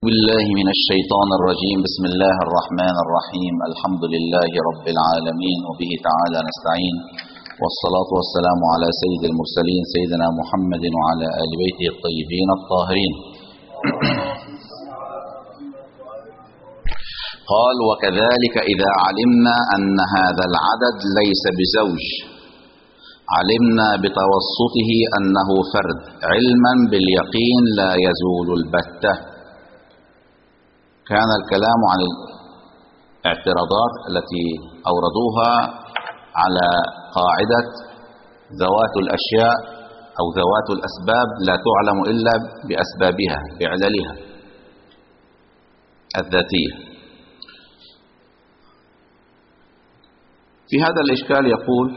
بالله من الشيطان الرجيم. بسم الله الرحمن الرحيم. الحمد لله رب العالمين وبه تعالى نستعين، والصلاة والسلام على سيد المرسلين سيدنا محمد وعلى آل بيته الطيبين الطاهرين. قال: وكذلك إذا علمنا أن هذا العدد ليس بزوج علمنا بتوسطه أنه فرد علما باليقين لا يزول البتة. كان الكلام عن الاعتراضات التي أوردوها على قاعدة ذوات الأشياء أو ذوات الأسباب لا تعلم إلا بأسبابها بعللها الذاتية. في هذا الإشكال يقول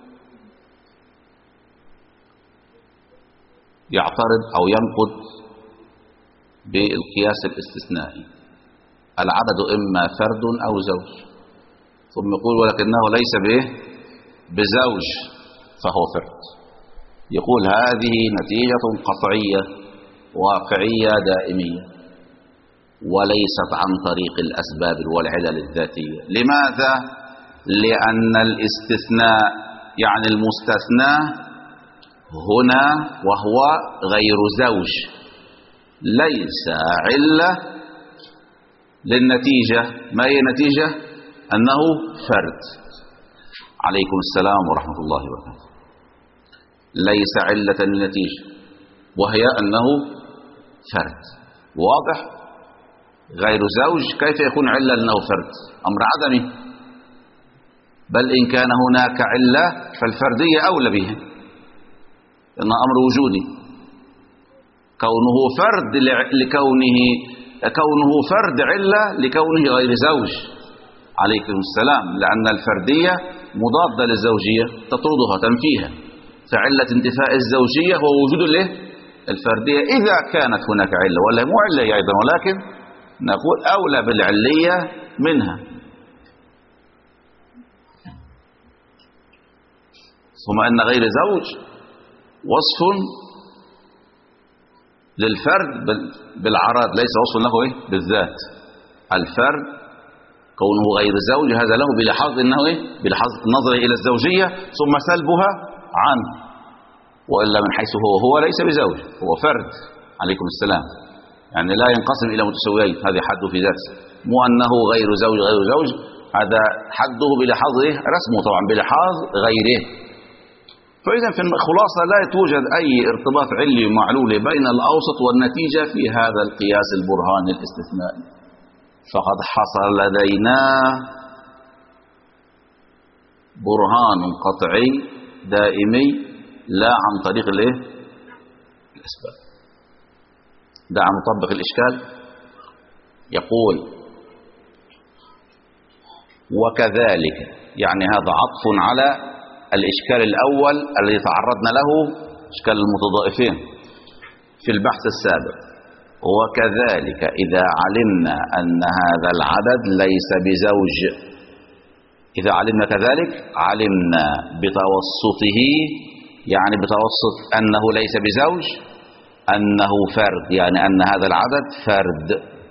يعترض أو ينقد بالقياس الاستثنائي: العدد إما فرد أو زوج، ثم يقول ولكنه ليس بزوج فهو فرد. يقول هذه نتيجة قطعية واقعية دائمية وليست عن طريق الأسباب والعلل الذاتية. لماذا؟ لأن الاستثناء يعني المستثنى هنا وهو غير زوج ليس علة للنتيجة. ما هي النتيجة؟ أنه فرد. عليكم السلام ورحمة الله وبركاته. ليس علة للنتيجة وهي أنه فرد. واضح؟ غير زوج كيف يكون علة لأنه فرد؟ أمر عدمي. بل إن كان هناك علة فالفردية أولى به، لأنه أمر وجودي. كونه فرد علة لكونه غير زوج. عليكم السلام. لأن الفردية مضادة للزوجية، تطردها تنفيها. فعلة انتفاء الزوجية هو وجود الفردية إذا كانت هناك علة، ولا مو علة أيضا، ولكن نقول أولى بالعلية منها. ثم أن غير زوج وصف للفرد بالعراض، ليس وصف له بالذات. الفرد كونه غير زوج هذا له بلحاظ انه بلحاظ نظره الى الزوجيه ثم سلبها عنه، والا من حيث هو ليس بزوج، هو فرد. عليكم السلام. يعني لا ينقسم الى متساويين، هذا حده في ذاته. مو انه غير زوج، هذا حده بلحاظ رسمه طبعا بلحاظ غيره. فإذا في الخلاصة لا توجد أي ارتباط علي معلول بين الأوسط والنتيجة في هذا القياس البرهاني الاستثنائي. فقد حصل لدينا برهان قطعي دائمي لا عن طريق الأسباب. دع نطبق الإشكال. يقول: وكذلك، يعني هذا عطف على الإشكال الأول الذي تعرضنا له، إشكال المتضائفين في البحث السابق. وكذلك إذا علمنا أن هذا العدد ليس بزوج، إذا علمنا كذلك علمنا بتوسطه، يعني بتوسط أنه ليس بزوج، أنه فرد، يعني أن هذا العدد فرد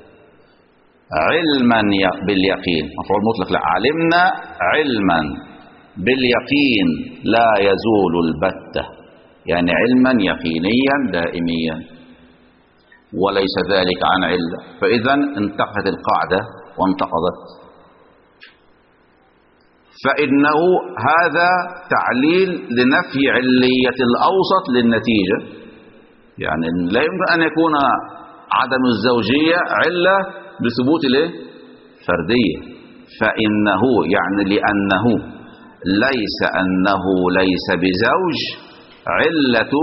علما باليقين. مفعول مطلق. لا، علمنا علما باليقين لا يزول البتة، يعني علما يقينيا دائميا وليس ذلك عن علة. فإذا انتقدت القاعدة وانتقضت. فإنه هذا تعليل لنفي علية الأوسط للنتيجة. يعني لا يمكن أن يكون عدم الزوجية علة لثبوت الفردية. فإنه يعني لأنه ليس أنه ليس بزوج علة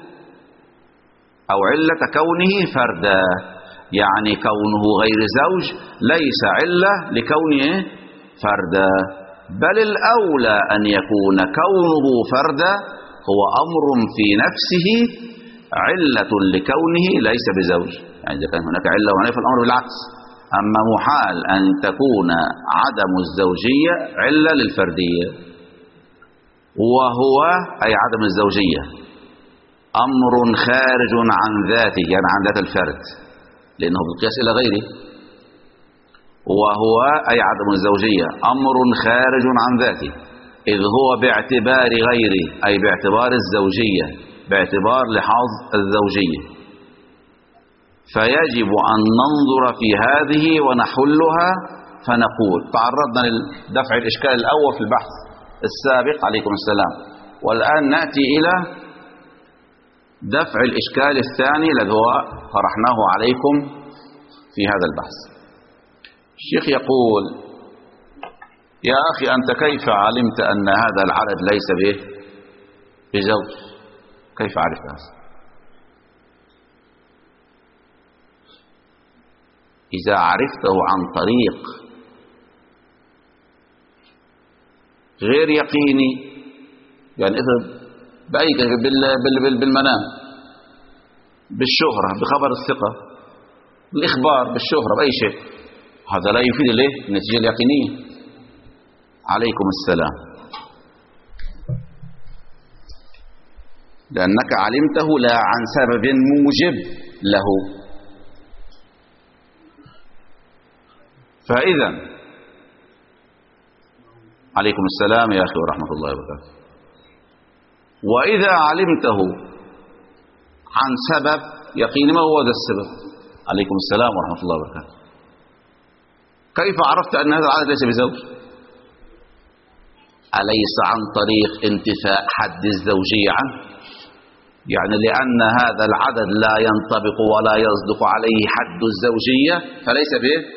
كونه فردا، يعني كونه غير زوج ليس علة لكونه فردا، بل الأولى أن يكون كونه فردا هو أمر في نفسه علة لكونه ليس بزوج. يعني إذا كان هناك علة وهنا فالأمر بالعكس. أما محال أن تكون عدم الزوجية علة للفردية، وهو أي عدم الزوجية أمر خارج عن ذاته، يعني عن ذات الفرد. لأنه بالقياس إلى غيره. وهو أي عدم الزوجية أمر خارج عن ذاته، إذ هو باعتبار غيره، أي باعتبار الزوجية، باعتبار لحاظ الزوجية. فيجب أن ننظر في هذه ونحلها، فنقول تعرضنا لدفع الإشكال الأول في البحث السابق عليكم السلام، والآن نأتي إلى دفع الإشكال الثاني الذي هو طرحناه عليكم في هذا البحث. الشيخ يقول: يا أخي أنت كيف علمت أن هذا العدد ليس بزوج؟ كيف عرفت هذا؟ إذا عرفته عن طريق غير يقيني، يعني إذا بأي بالمنام، بالشهرة، بخبر الثقة، بالإخبار، بالشهرة، بأي شيء، هذا لا يفيد النتيجة اليقينية. عليكم السلام. لأنك علمته لا عن سبب موجب له. فإذا عليكم السلام يا أخي ورحمة الله وبركاته. وإذا علمته عن سبب يقين، ما هو ذا السبب؟ عليكم السلام ورحمة الله وبركاته. كيف عرفت أن هذا العدد ليس بزوج؟ أليس عن طريق انتفاء حد الزوجية عنه؟ يعني لأن هذا العدد لا ينطبق ولا يصدق عليه حد الزوجية فليس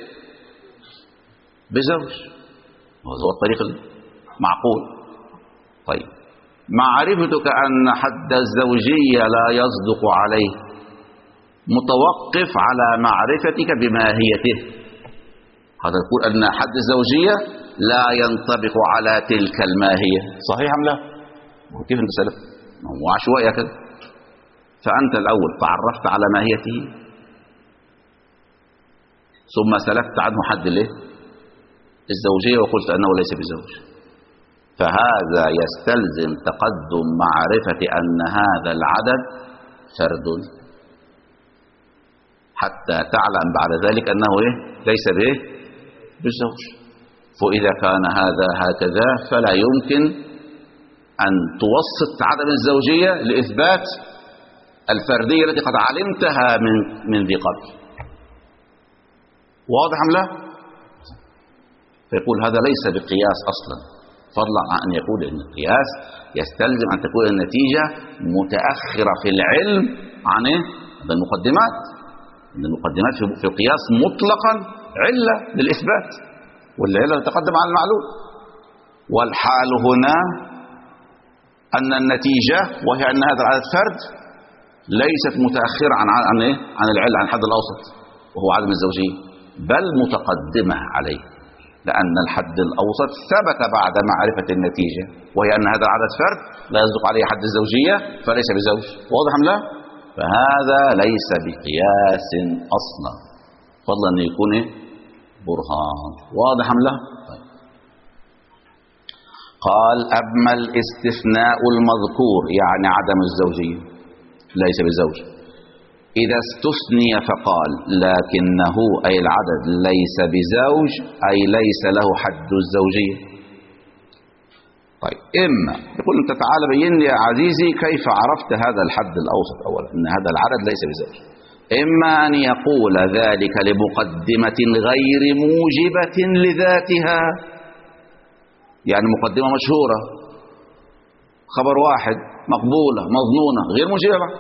بزوج. هو الطريق المعقول. طيب، معرفتك أن حد الزوجية لا يصدق عليه متوقف على معرفتك بماهيته. هذا يقول أن حد الزوجية لا ينطبق على تلك الماهية. صحيح أم لا؟ كيف أنت سلفت؟ هو عشوائي كده. فأنت الأول تعرفت على ماهيته، ثم سلفت عنه حد الزوجية وقلت أنه ليس بزوج. فهذا يستلزم تقدم معرفة أن هذا العدد فرد، حتى تعلم بعد ذلك أنه ليس بالزوج. فإذا كان هذا هكذا فلا يمكن أن توسط عدم الزوجية لإثبات الفردية التي قد علمتها من ذي قبل. واضح أم لا؟ فيقول هذا ليس بقياس أصلا، فضلا عن أن يقول أن القياس يستلزم أن تكون النتيجة متأخرة في العلم عن المقدمات. إن المقدمات في القياس مطلقا علة للإثبات، والعلة تقدم على المعلوم. والحال هنا أن النتيجة وهي أن هذا العدد فرد ليست متأخرة عن العلة، عن الحد الأوسط وهو عدم الزوجية، بل متقدمة عليه، لأن الحد الأوسط ثبت بعد معرفة النتيجة وهي أن هذا العدد فرد لا يصدق عليه حد الزوجية فليس بزوج. واضح أم لا؟ فهذا ليس بقياس أصلا، فضلا أن يكون برهان. واضح أم لا؟ طيب. قال: أما الاستثناء المذكور، يعني عدم الزوجية، ليس بزوج، إذا استثني فقال لكنه أي العدد ليس بزوج، أي ليس له حد الزوجية. طيب، إما يقول أنت تعالى بين لي يا عزيزي كيف عرفت هذا الحد الأوسط أولا أن هذا العدد ليس بزوج. إما أن يقول ذلك لمقدمة غير موجبة لذاتها، يعني مقدمة مشهورة، خبر واحد، مقبولة، مظنونة، غير موجبة.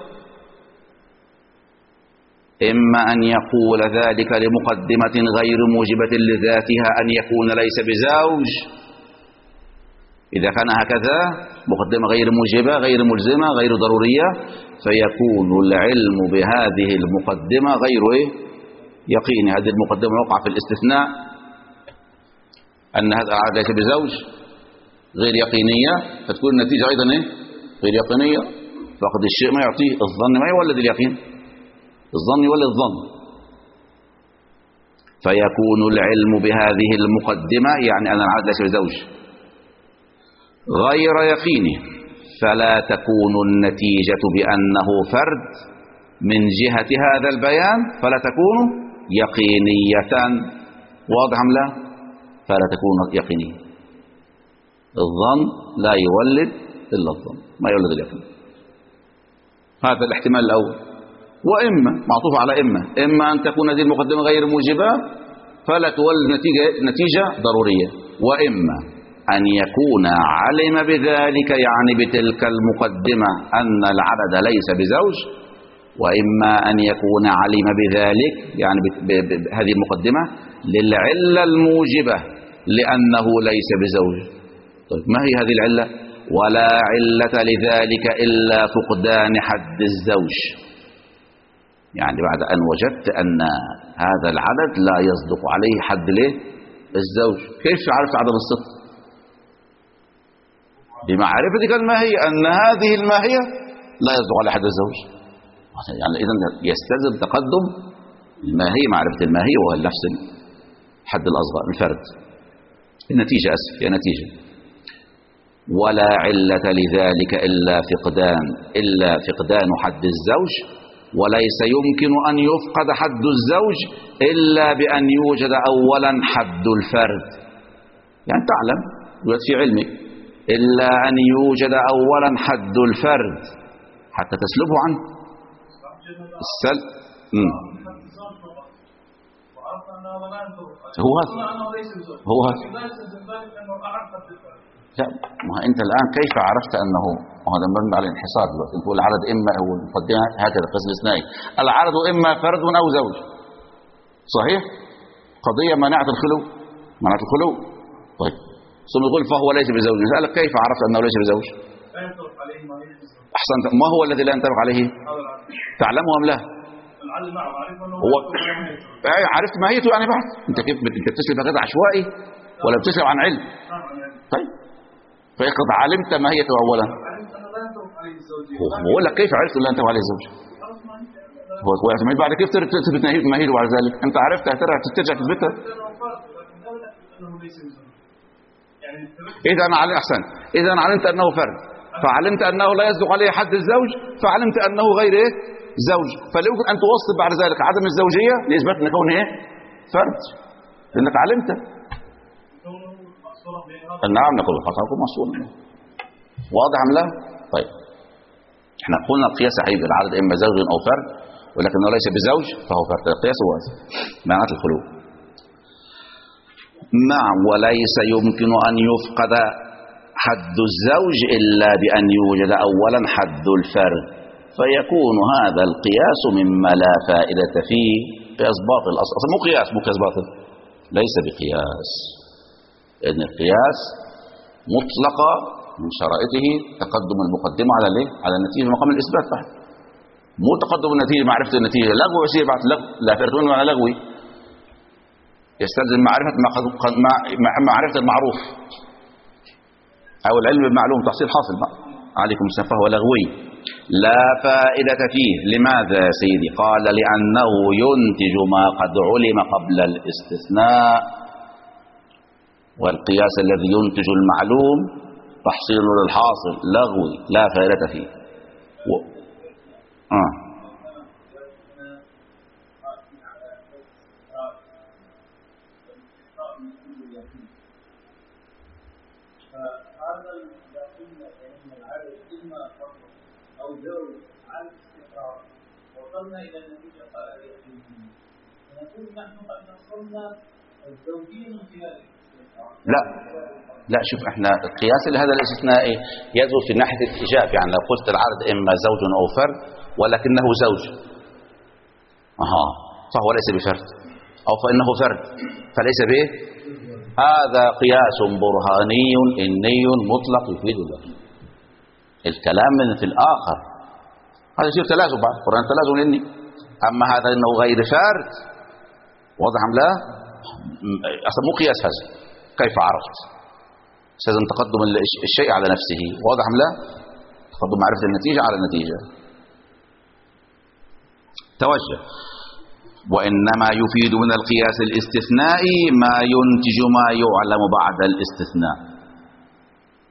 إما أن يقول ذلك لمقدمة غير موجبة لذاتها أن يكون ليس بزوج. إذا كان هكذا مقدمة غير موجبة، غير ملزمة، غير ضرورية، فيكون العلم بهذه المقدمة غير يقيني. هذه المقدمة وقع في الاستثناء أن هذا العدد ليس بزوج، غير يقينية، فتكون النتيجة أيضا غير يقينية. فقد الشيء ما يعطيه الظن ما يولد اليقين، الظن يولد الظن. فيكون العلم بهذه المقدمة يعني أن العدد ليس بزوج غير يقيني، فلا تكون النتيجة بأنه فرد من جهة هذا البيان فلا تكون يقينية. واضح أم لا؟ فلا تكون يقينية. الظن لا يولد إلا الظن، ما يولد اليقين. هذا الاحتمال الأول. وإما معطوف على إما أن تكون هذه المقدمة غير موجبة فلا تولد نتيجة ضرورية، وإما أن يكون علم بذلك يعني بتلك المقدمة أن العدد ليس بزوج، وإما أن يكون علم بذلك يعني بهذه المقدمة للعلة الموجبة لأنه ليس بزوج. طيب ما هي هذه العلة؟ ولا علة لذلك إلا فقدان حد الزوج. يعني بعد أن وجدت أن هذا العدد لا يصدق عليه حد الزوج، كيف عرفت عدم الصدق؟ بمعرفتك الماهية أن هذه الماهية لا يصدق على حد الزوج. يعني إذن يستلزم تقدم الماهية، معرفة الماهية وهو نفس الحد الأصغر الفرد. النتيجة هي نتيجة. ولا علة لذلك إلا فقدان حد الزوج، وليس يمكن أن يفقد حد الزوج إلا بأن يوجد أولا حد الفرد. يعني تعلم يوجد في علمك إلا أن يوجد أولا حد الفرد حتى تسلبه عنه السلب. هو لا، ما أنت الآن كيف عرفت أنه، وهذا مبني على الانحصار دلوقتي. أنت تقول العدد إما هو المقدمة هكذا القسم الاثنائي، العدد إما فرد أو زوج، صحيح؟ قضية منعت الخلو. طيب ثم يقول فهو ليس بزوج. نسألك كيف عرفت أنه ليس بزوج؟ أحسنت. ما هو الذي لا ينطبق عليه؟ تعلمه أم لا؟ هو عرفت ماهيته يعني بعد. أنت كيف بتسلب هكذا عشوائي ولا بتسلب عن علم؟ طيب فقد علمت ماهيته أولا. هو بقول لك كيف عرفت لا ينطبق عليه الزوج؟ هو بعد كيف تثبت ماهيته بعد ذلك؟ أنت عرفت ترجع تثبتها. إذا علمت أنه فرد، فعلمت أنه لا يصدق عليه حد الزوج، فعلمت أنه غير زوج، فلا يمكن أن توصل بعد ذلك عدم الزوجية لإثبات أن كونه فرد، لأنك علمت. نعم نقول خطأكم مصون. واضح أم لا؟ طيب احنا قلنا القياس عيب العدد إما زوج أو فرد، ولكنه ليس بزوج فهو فرد. القياس هو معنات الخلو. نعم. وليس يمكن أن يفقد حد الزوج إلا بأن يوجد أولا حد الفرد، فيكون هذا القياس مما لا فائدة فيه. قياس باطل أصلا، مو قياس باطل، ليس بقياس. إن القياس مطلقة من شرائطه تقدم المقدمة على النتيجة في مقام الإثبات فقط، مو تقدم النتيجة معرفة النتيجة. لغو يصير بعد لغو، لا فرق بين ولا لغوي. يستلزم معرفة المعروف أو العلم بالمعلوم، تحصيل حاصل بقى. عليكم السلام. فهو لغوي لا فائدة فيه. لماذا يا سيدي؟ قال لأنه ينتج ما قد علم قبل الاستثناء، والقياس الذي ينتج المعلوم تحصيل للحاصل، لغوي لا فائدة فيه. وصلنا إلى النتيجة قال نقول نحن قد وصلنا الزوجية من خلال لا شوف، احنا القياس لهذا الاستثنائي يدخل في ناحية الإيجاب. يعني لو قلت العدد إما زوج أو فرد ولكنه زوج فهو ليس بفرد، أو فإنه فرد فليس به، هذا قياس برهاني إني مطلق يفيد الله. الكلام من في الآخر هذا يصير تلازم بعد القرآن، تلازم إني. أما هذا إنه غير فرد، واضح أم لا؟ أصلا مو قياس هذا. كيف عرفت؟ لازم تقدم الشيء على نفسه، واضح أم لا؟ تقدم معرفة النتيجة على النتيجة. توجه. وإنما يفيد من القياس الاستثنائي ما ينتج ما يعلم بعد الاستثناء،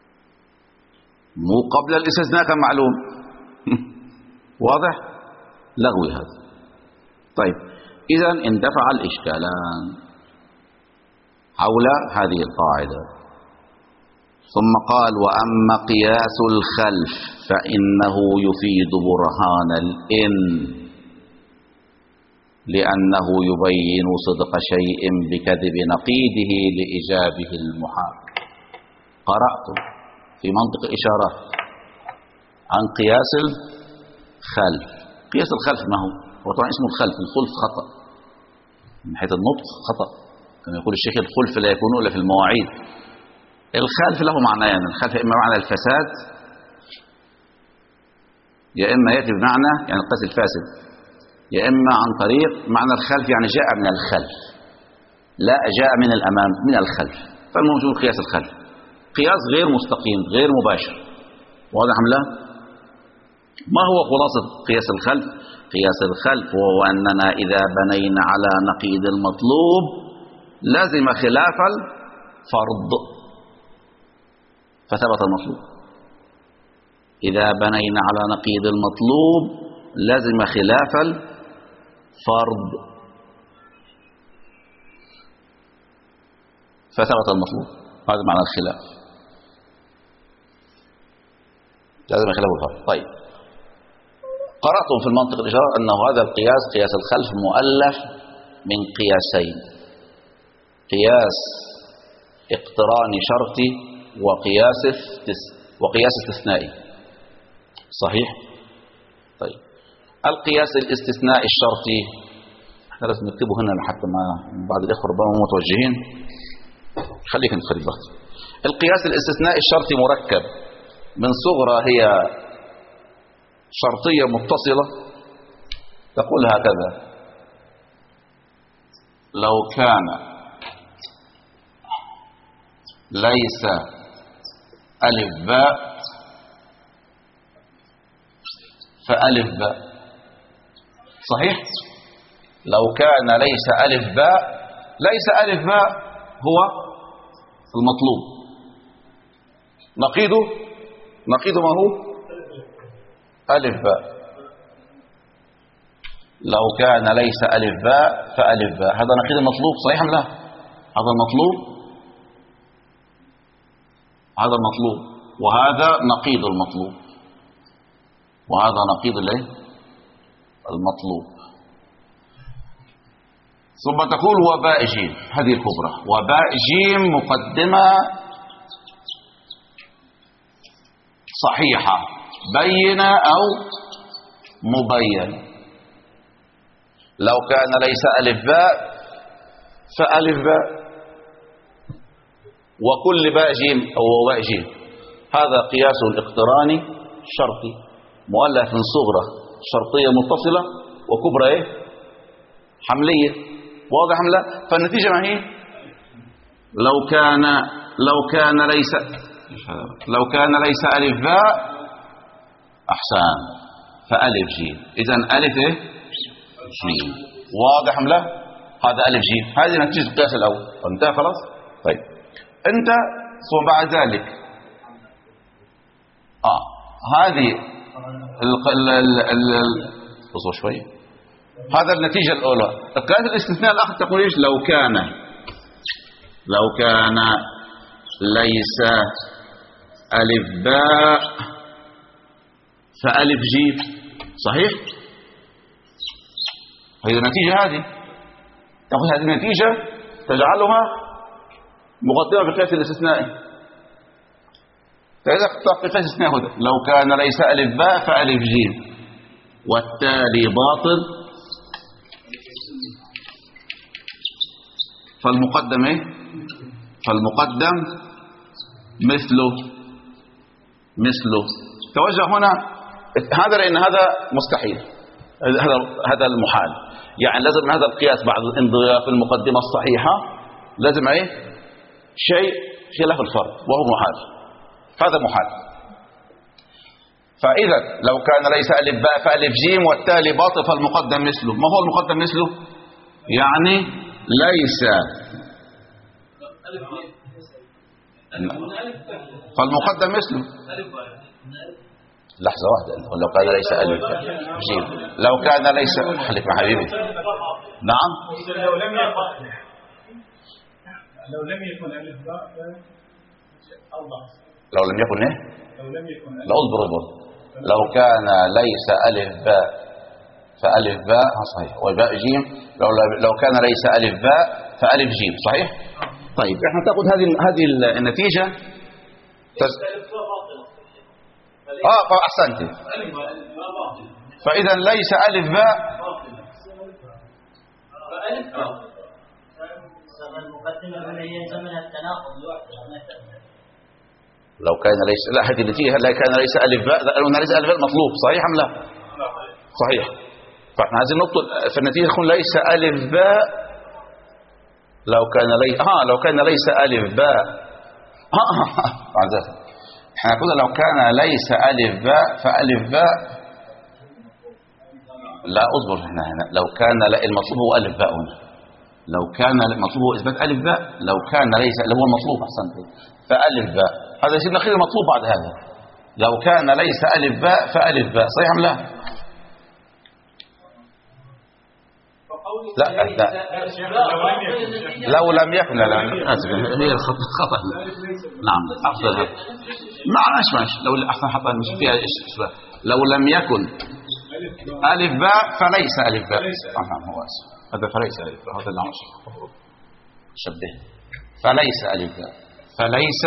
مو قبل الاستثناء كان معلوم. واضح؟ لغوي هذا. طيب إذا اندفع الإشكالان حول هذه القاعدة. ثم قال: وأما قياس الخلف فإنه يفيد برهان الإن، لأنه يبين صدق شيء بكذب نقيده لإجابه المحال. قرأت في منطق إشارات عن قياس الخلف. قياس الخلف ما هو؟ هو طبعا اسمه الخلف. الخلف خطأ من حيث النطق، خطأ كما يقول الشيخ: الخلف لا يكون إلا في المواعيد. الخلف له معنيان: الخلف إما معنى الفساد، يا إما يأتي بمعنى يعني القياس الفاسد، يا إما عن طريق معنى الخلف يعني جاء من الخلف، لا جاء من الأمام، من الخلف. فالموجود قياس الخلف قياس غير مستقيم غير مباشر. واضح أم لا؟ ما هو خلاصة قياس الخلف؟ قياس الخلف وهو أننا إذا بنينا على نقيض المطلوب لازم خلاف الفرض فثبت المطلوب. إذا بنينا على نقيض المطلوب لازم خلاف الفرض فثبت المطلوب. هذا معنى الخلاف، لازم خلاف الفرض. طيب، قرأتم في المنطق الإشارة أنه هذا القياس قياس الخلف مؤلف من قياسين: قياس اقتراني شرطي وقياس استثنائي. صحيح؟ طيب، القياس الاستثنائي الشرطي احنا لازم نكتبه هنا حتى ما بعض الإخوة ربما متوجهين. خليك انت خليك بس. القياس الاستثنائي الشرطي مركب من صغرى هي شرطية متصلة تقول هكذا: لو كان ليس ألف باء فألف باء. صحيح؟ لو كان ليس ألف باء، ليس ألف باء هو المطلوب، نقيضه ما هو؟ ألف باء. لو كان ليس ألف باء فألف باء، هذا نقيض المطلوب. صحيح أم لا؟ هذا المطلوب، هذا المطلوب، وهذا نقيض المطلوب، وهذا نقيض المطلوب. ثم تقول وباء جيم، هذه الكبرى، وباء جيم مقدمة صحيحة بينة أو مبينة. لو كان ليس ألف باء فألف باء، وكل باء جيم أو باء جيم. هذا قياس الاقتراني شرطي مؤلف من صغرى شرطية متصلة وكبرى حملية. واضح أم لا؟ فالنتيجة ما هي؟ لو كان ليس ألف باء أحسن فألف جيم. إذن ألف جيم. واضح أم لا؟ هذا ألف جيم، هذه نتيجة القياس الأول. انتهى خلاص؟ طيب، أنت ثم بعد ذلك هذه اصبر شوية. هذا النتيجة الأولى. القياس الاستثناء الآخر تقول إيش؟ لو كان ليس ألف باء فألف جيم. صحيح؟ هذه النتيجة، هذه تأخذ هذه النتيجة تجعلها مقدمة بالقياس الاستثنائي. فإذا اخترت قياس الاستثناء هذا: لو كان ليس ألف باء فألف جيم والتالي باطل فالمقدم فالمقدم مثله. توجه هنا هذا، لأن هذا مستحيل، هذا المحال. يعني لازم هذا القياس بعد انضياف المقدمة الصحيحة لازم شيء خلاف الفرض وهو محال. هذا محال. فإذا لو كان ليس ألف باء فألف جيم والتالي باطل فالمقدم مثله. ما هو المقدم مثله؟ يعني ليس فالمقدم مثله. لحظة واحدة، لو كان ليس ألف جيم، لو كان ليس، خليك مع حبيبي. نعم، لو لم يكن ألف باء أوضح. لو لم يكن إيه؟ لو لم يكن ألف. لا اصبر. لو كان ليس ألف باء فألف باء صحيح، وباء جيم. لو كان ليس ألف باء فألف جيم، صحيح. طيب احنا تاخذ هذه النتيجة احسنت. فإذا ليس ألف باء فألف باء المقدمة هنا يلزمنا التناقض لو كان ليس، لا هذه النتيجة لا كان ليس ألف باء، لأنه ليس ألف باء مطلوب، صحيح أم لا؟ صحيح. فاحنا عايزين نطلب في النتيجة يكون ليس ألف باء. لو كان ليس ألف باء احنا قلنا لو كان ليس ألف باء فألف باء. لا اصبر، هنا لو كان المطلوب هو ألف باء هنا. لو كان المطلوب هو إثبات ألف باء، لو كان ليس اللي هو المطلوب أحسنت فألف باء، هذا يصير نقيض المطلوب بعد هذا. لو كان ليس ألف باء فألف باء، صحيح أم لا؟ لا لو لم يكن، لا هي الخطأ. نعم أفضل هذا. معلش لو أحسن حطها مش فيها إشكال. لو لم يكن ألف باء فليس ألف باء. نعم هو هذا فليس ألف باء، هذا اللي عم شبه. فليس ألف باء، فليس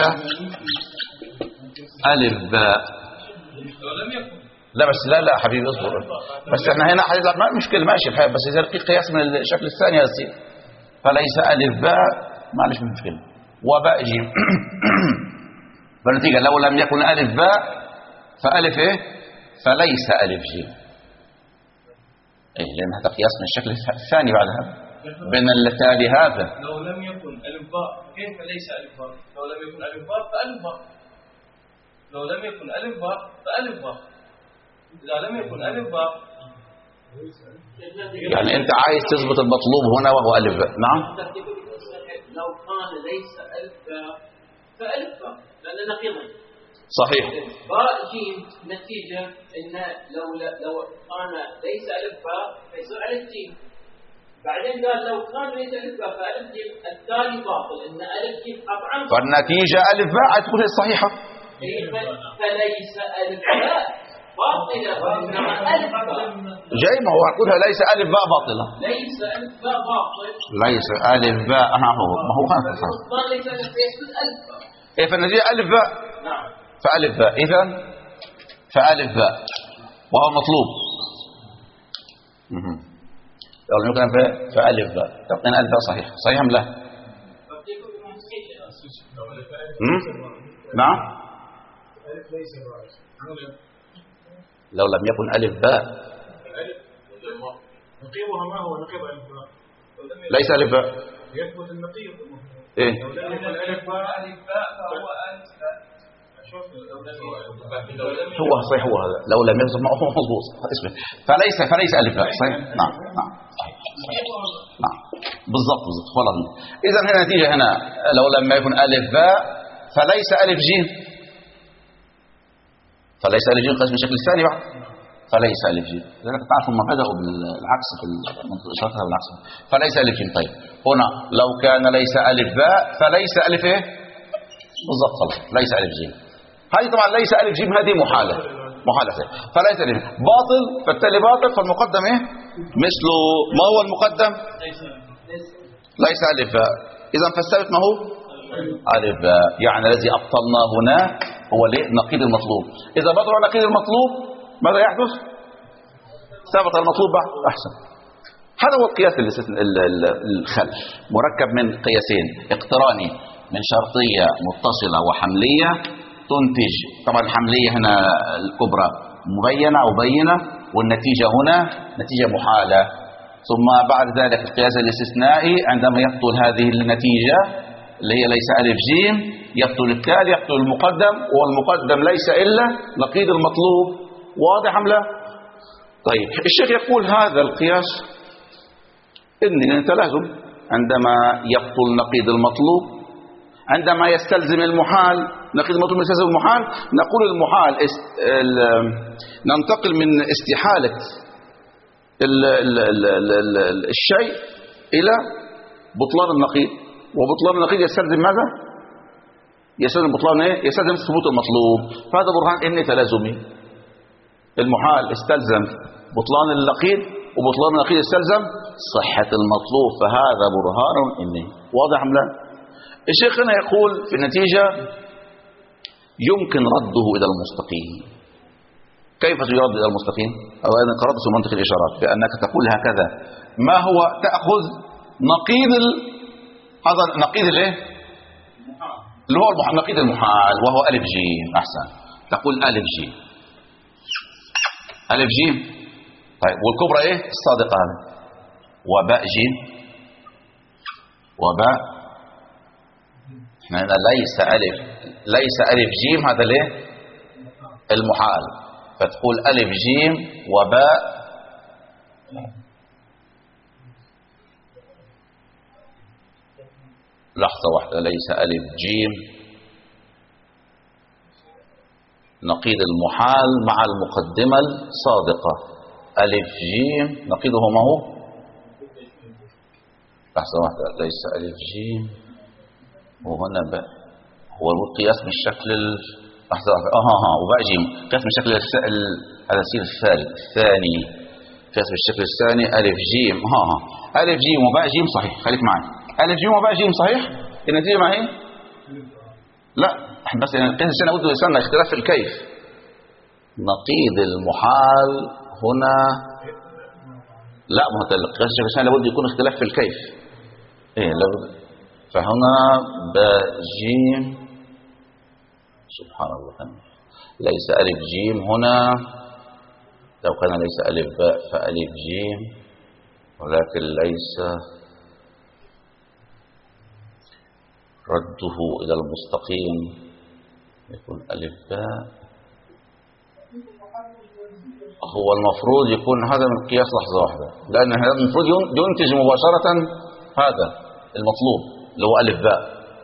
ألف باء. لا بس لا حبيبي اصبر. بس احنا هنا حضرتك ما مشكله ماشي الحال، بس اذا في قياس من الشكل الثاني يصير. فليس ألف باء معلش من مشكله، وباء جيم. فالنتيجه لو لم يكن ألف باء فألف ايه؟ فليس ألف جيم. ايه لان هذا قياس من الشكل الثاني بعد هذا بين التالي هذا. لو لم يكن ألف باء كيف ليس ألف باء؟ لو لم يكن ألف باء فألف باء. لو لم يكن ألف باء فألف باء. إذا لم يكن ألف باء يعني أنت عايز تثبت المطلوب هنا وهو ألف باء. نعم. لو كان ليس ألف باء فألف باء لأن نقيضا. صحيح. باء جيم نتيجة إن لو كان ليس ألف باء فيصير ألف جيم. بعدين قال لو كان ليس ألف باء فألف جيم، التالي باطل إن ألف جيم قطعا. فالنتيجة ألف باء تكون الصحيحة. فليس ألف باء باطلة وإنما ألف باء. جاي ما هو أقولها ليس ألف باء باطلة. ليس ألف باء باطل. ليس ألف باء ما هو خمسة صح. ليس ألف باء. إيه فالنتيجة ألف باء. نعم. فألف باء إذن فألف باء وهو مطلوب. لو يمكن فألف باء تبقين ألف باء صحيح أم لا؟ نعم. لو لم يكن ألف باء نقيضها ما هو نقيض ألف باء؟ ليس ألف باء. يثبت النقيض. إيه؟ لو لم يكن ألف باء فهو ألف باء. هو صحيح هو هذا لو لم يكن ما هو مضبوط اسمه فليس ألف باء صحيح. نعم بالضبط خلاص. إذا هنا نتيجة هنا لو لم يكن ألف باء فليس ألف جيم. فليس ألف جيم قسم الشكل الثاني بعد. فليس ألف جيم. لذلك تعرفوا ما بدأوا بالعكس في الإشارة بالعكس. فليس ألف جيم. طيب هنا لو كان ليس ألف باء فليس ألف إيه؟ بالضبط خلاص ليس ألف جيم. هذه طبعا ليس ألف جيم هذه محالة فليس ألف باطل. فالتالي باطل فالمقدم إيه؟ مثله ما هو المقدم؟ ليس ألف باء. إذا فالثابت ما هو؟ ألف باء. يعني الذي أبطلناه هنا هو نقيض المطلوب. إذا بطل نقيض المطلوب ماذا يحدث؟ ثبت المطلوب بعد. أحسن. هذا هو القياس الخلف مركب من قياسين اقتراني من شرطية متصلة وحملية تنتج. طبعا الحملية هنا الكبرى مبينة أو بينة، والنتيجة هنا نتيجة محالة. ثم بعد ذلك القياس الاستثنائي عندما يبطل هذه النتيجة اللي هي ليس ألف جيم يبطل التالي يبطل المقدم، والمقدم ليس إلا نقيض المطلوب. واضح أم لا؟ طيب الشيخ يقول هذا القياس إن تلازم عندما يبطل نقيض المطلوب، عندما يستلزم المحال نقيض المطلوب يستلزم المحال. نقول المحال ننتقل من استحالة الشيء إلى بطلان النقيض، وبطلان النقيض يستلزم ماذا؟ يستلزم بطلان ايه؟ يستلزم ثبوت المطلوب. فهذا برهان إني تلازمي. المحال استلزم بطلان النقيض، وبطلان النقيض يستلزم صحة المطلوب، فهذا برهان إني. واضح أم لا؟ الشيخ هنا يقول في النتيجة يمكن رده إلى المستقيم. كيف يرد إلى المستقيم؟ أو أنا قرأت في منطق الإشارات بأنك تقول هكذا: ما هو تأخذ نقيض هذا نقيض الايه؟ اللي هو نقيض المحال، وهو ألف جيم. أحسن، تقول ألف جيم، ألف جيم. طيب والكبرى ايه؟ الصادقة هذا. وباء جيم، وباء. احنا هنا ليس ألف جيم، هذا ليه؟ المحال. فتقول ألف جيم وباء لحظة واحدة. ليس ألف جيم نقيض المحال مع المقدمة الصادقة. ألف جيم نقيضه ما هو؟ لحظة واحدة. ليس ألف جيم وهنا باء، هو القياس بالشكل لحظة واحدة. وباء جيم قياس بالشكل هذا السين الثاني، قياس بالشكل الثاني. ألف جيم ألف جيم وباء جيم صحيح. خليك معي. ألف جيم وباء جيم صحيح. النتيجة ما هي؟ لا، بس القياس الثاني أود يسمى اختلاف في الكيف. نقيض المحال هنا لا، ما هو القياس الشكل الثاني لابد يكون اختلاف في الكيف. ايه لابد. فهنا باء جيم، سبحان الله، ليس ألف جيم هنا. لو كان ليس ألف باء فألف جيم، ولكن ليس رده إلى المستقيم يكون ألف باء. هو المفروض يكون هذا من قياس لحظة واحدة، لأن هذا المفروض ينتج مباشرة هذا المطلوب اللي هو ألف باء.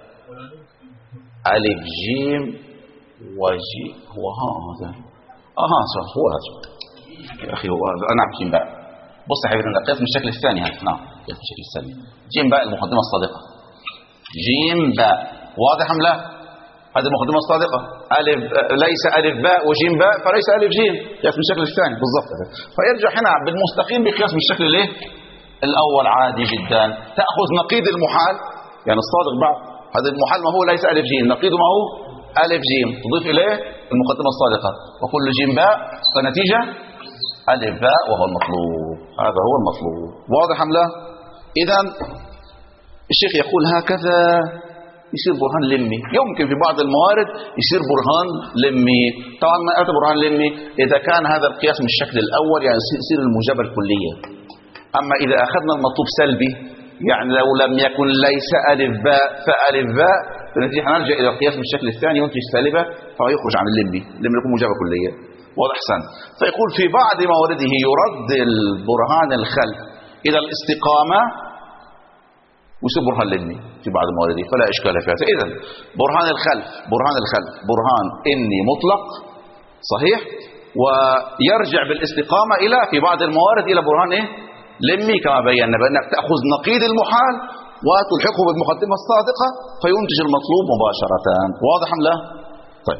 ألف جيم وجي هو هذا هو هذا يا أخي. هو نعم جيم باء. بص يا حبيبي، قياس من الشكل الثاني هذا. نعم قياس من الشكل الثاني. جيم باء المقدمة الصادقة. جيم باء واضح أم لا؟ هذه المقدمة الصادقة. ألف ليس ألف باء وجيم باء فليس ألف جيم، قياس من الشكل الثاني بالضبط. فيرجع هنا بالمستقيم بقياس من الشكل الايه؟ الأول عادي جدا. تأخذ نقيض المحال، يعني الصادق بعد هذا المحال ما هو ليس ألف جيم، نقيضه ما هو ألف جيم، تضيف إليه المقدمة الصادقة، وكل جيم باء فنتيجة ألف باء وهو المطلوب. هذا هو المطلوب. واضح أم لا؟ إذا الشيخ يقول هكذا يصير برهان لمي. يمكن في بعض الموارد يصير برهان لمي. طبعا ما أتى برهان لمي إذا كان هذا القياس من الشكل الأول، يعني يصير الموجبة الكلية. أما إذا أخذنا المطلوب سلبي، يعني لو لم يكن ليس ألف باء فألف باء، فنتيجة نرجع إلى القياس من الشكل الثاني ينتج سالبة فيخرج عن اللمي. اللمي يكون موجبة كلية. واضح أحسن. فيقول في بعض موارده يرد البرهان الخلف إلى الاستقامة ويصير برهان لمي في بعض مواردي، فلا إشكال فيها. إذن برهان الخلف برهان إني مطلق صحيح، ويرجع بالاستقامة إلى في بعض الموارد إلى برهان إيه؟ لمي، كما بينا بأنك تأخذ نقيض المحال وتلحقه بالمقدمة الصادقة فينتج المطلوب مباشرة. واضح أم لا؟ طيب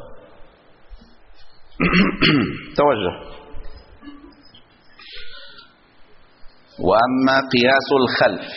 توجه. وأما قياس الخلف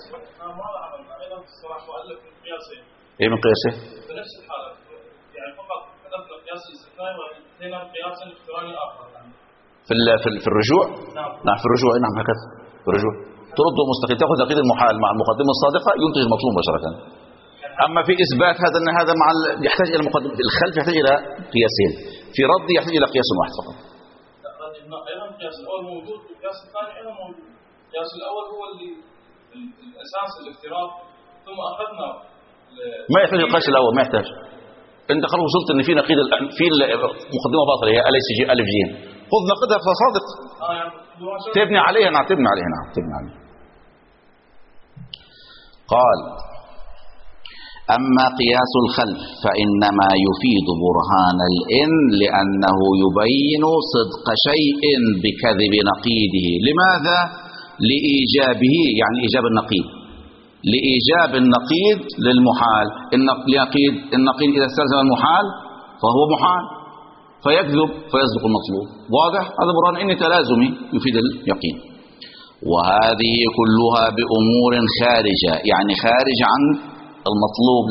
ايه من قياسه؟ في نفس الحالة، يعني فقط كتبنا قياس استثنائي وانتهينا بقياس اقتراني آخر. في الرجوع؟ نعم في الرجوع. نعم هكذا في الرجوع ترده مستقيم، تأخذ نقيض المحال مع المقدمة الصادقة ينتج المطلوب مباشرة. أما في إثبات هذا أن هذا مع يحتاج إلى مقدمة الخلف، يحتاج إلى قياسين. في رد يحتاج إلى قياس واحد فقط. أيضا القياس الأول موجود والقياس الثاني أيضا موجود. القياس الأول هو اللي الأساس الافتراض، ثم أخذنا ما يحتاج القياس الأول، ما يحتاج. أنت خلاص وصلت إن في نقيض في مقدمة باطلة هي أليس جي ألف جيم، خذ نقيضها فصادق تبني عليها. نعم تبني عليها. نعم تبني عليها. قال أما قياس الخلف فإنما يفيد برهان الإن لأنه يبين صدق شيء بكذب نقيضه. لماذا؟ لإيجابه، يعني إيجاب النقيض، لإيجاب النقيض للمحال. النقيض إذا استلزم المحال فهو محال فيكذب فيصدق المطلوب. واضح؟ هذا برهان إن تلازمي يفيد اليقين. وهذه كلها بأمور خارجة، يعني خارج عن المطلوب،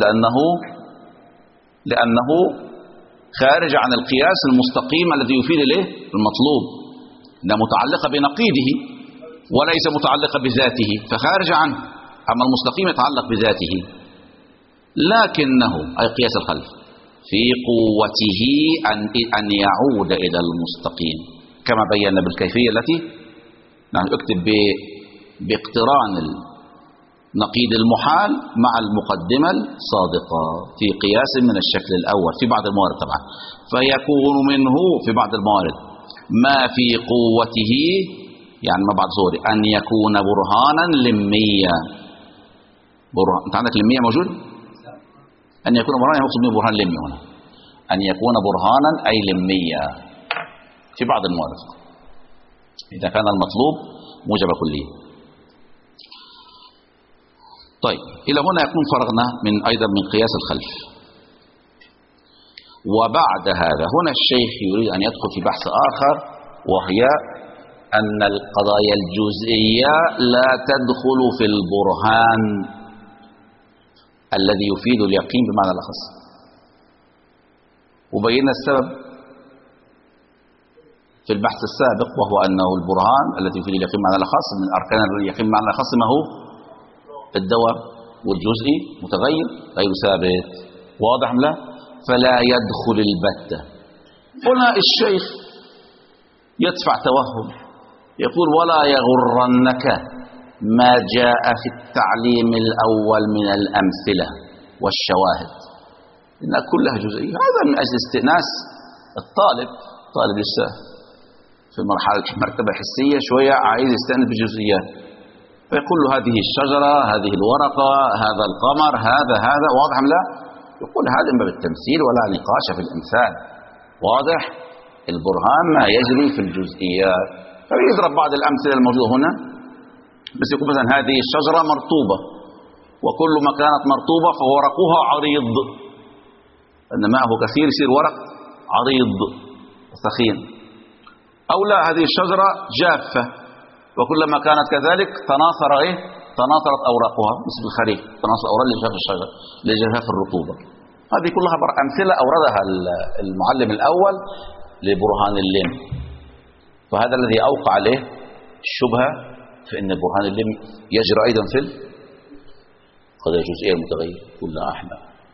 لأنه خارج عن القياس المستقيم الذي يفيد إليه المطلوب، إنها متعلقة بنقيضه وليس متعلقة بذاته فخارج عنه. أما المستقيم يتعلق بذاته، لكنه أي قياس الخلف في قوته أن يعود إلى المستقيم كما بينا بالكيفية التي اكتب باقتران نقيض المحال مع المقدمة الصادقة في قياس من الشكل الأول في بعض الموارد طبعا. فيكون منه في بعض الموارد ما في قوته، يعني ما بعد صوري، أن يكون برهانا لميا. انت عندك لمية موجود؟ أن يكون برهانا يقصد به برهان لمي هنا، أن يكون برهانا أي لميا في بعض الموارد إذا كان المطلوب موجب كلية. طيب إلى هنا يكون فرغنا أيضا من قياس الخلف. وبعد هذا هنا الشيخ يريد أن يدخل في بحث آخر، وهي أن القضايا الجزئية لا تدخل في البرهان الذي يفيد اليقين بمعنى الأخص. وبينا السبب في البحث السابق، وهو أنه البرهان الذي يفيد اليقين بمعنى الأخص من أركان اليقين بمعنى الأخص ما هو؟ الدوام، والجزئي متغير غير ثابت. واضح أم لا؟ فلا يدخل البتة. هنا الشيخ يدفع توهم، يقول ولا يغرنك ما جاء في التعليم الأول من الأمثلة والشواهد، إنها كلها جزئية. هذا من أجل استئناس طالب لسه في مرتبة حسية شوية عايز يستأنس بجزئيات، فيقول له هذه الشجرة، هذه الورقة، هذا القمر، هذا. واضح أم لا؟ يقول هذا من باب التمثيل ولا نقاش في الأمثال. واضح؟ البرهان ما يجري في الجزئيات. فيضرب بعض الأمثلة الموجودة هنا، بس يقول مثلا هذه الشجرة مرطوبة، وكل ما كانت مرطوبة فورقها عريض، أن ماءه كثير يصير ورق عريض ثخين. أو لا، هذه الشجرة جافة، وكلما كانت كذلك تناثرت أوراقها، مثل الخريف تناثر أوراق لجفاف الشجر لجفاف الرطوبة. هذه كلها أمثلة أوردها المعلم الأول لبرهان اللم. فهذا الذي أوقع عليه الشبهة في أن برهان اللم يجري أيضا في القضايا الجزئية المتغيرة. كلها احنا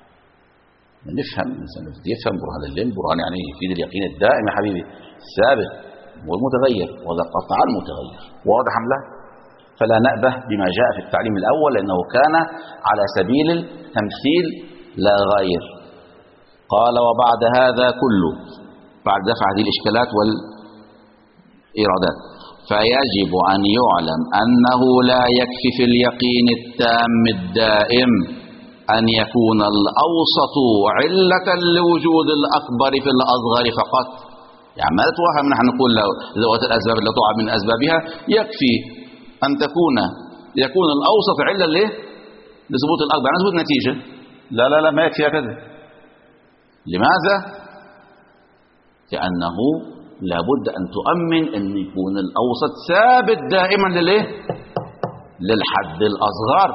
نفهم، الإنسان يفهم برهان اللم. برهان يعني يفيد اليقين الدائم يا حبيبي، ثابت والمتغير، وهذا قطعا متغير. واضح أم لا؟ فلا نأبه بما جاء في التعليم الأول لأنه كان على سبيل التمثيل لا غير. قال وبعد هذا كله، بعد دفع هذه الإشكالات والإيرادات، فيجب أن يعلم أنه لا يكفي في اليقين التام الدائم أن يكون الأوسط علة لوجود الأكبر في الأصغر فقط. يعني ما نتوهم نحن نقول ذوات الأسباب التي تقع من أسبابها، يكفي أن يكون الأوسط علة لثبوت الأكبر، يعني ثبوت النتيجة. لا ما يكفي هكذا. لماذا؟ لأنه لابد أن تؤمن أن يكون الأوسط ثابت دائما للحد الأصغر،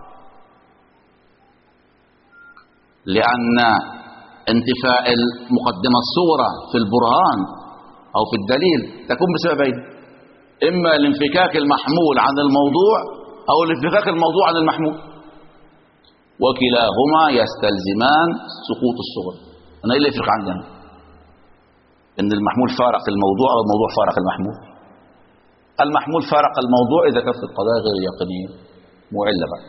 لأن انتفاء المقدمة الصغرى في البرهان أو في الدليل تكون بسببين: إما الانفكاك المحمول عن الموضوع أو الانفكاك الموضوع عن المحمول، وكلاهما يستلزمان سقوط الصغرى. أنا إيه اللي يفرق عندنا؟ إن المحمول فارق الموضوع أو الموضوع فارق المحمول؟ المحمول فارق الموضوع إذا كانت القضايا غير يقينية معلة بقى.